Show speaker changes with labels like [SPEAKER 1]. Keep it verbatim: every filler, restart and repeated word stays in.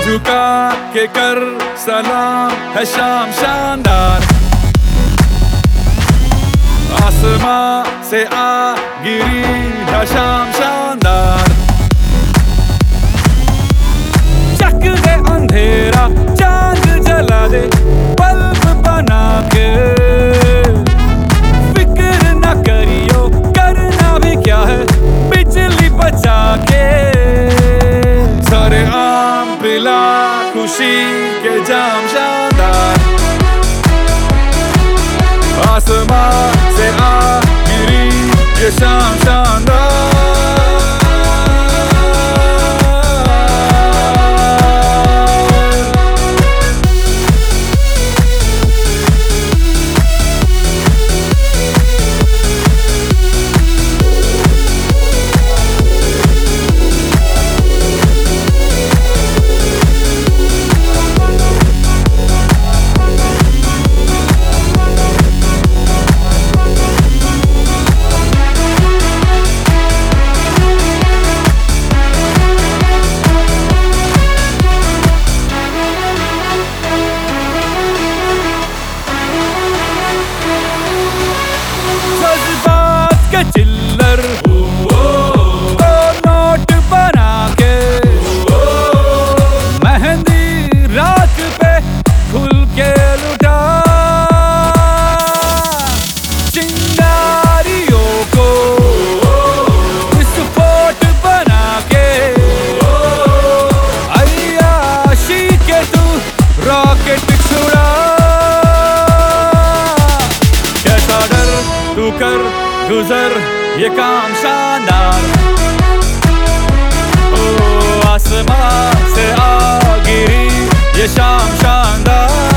[SPEAKER 1] झुका के कर सलाम है शाम शानदार, आसमां से आ गिरी है शाम शानदार। चक दे अंधेरा चांद जला दे बल्ब बना के, फिक्र न करियो करना भी क्या है बिजली बचा के। सारे आम पिला खुशी के जाम शानदार, आसमां से आ गिरी ये शाम शानदार। चिल्लर तो नोट बना के, मेहंदी रात पे खुल के लुटा, चिंगारियों को विस्फोट बना के, अय्याशी के तू रॉकेट छुड़ा। कैसा डर तू कर गुजर ये काम शानदार, ओ आसमां से आ गिरी ये शाम शानदार।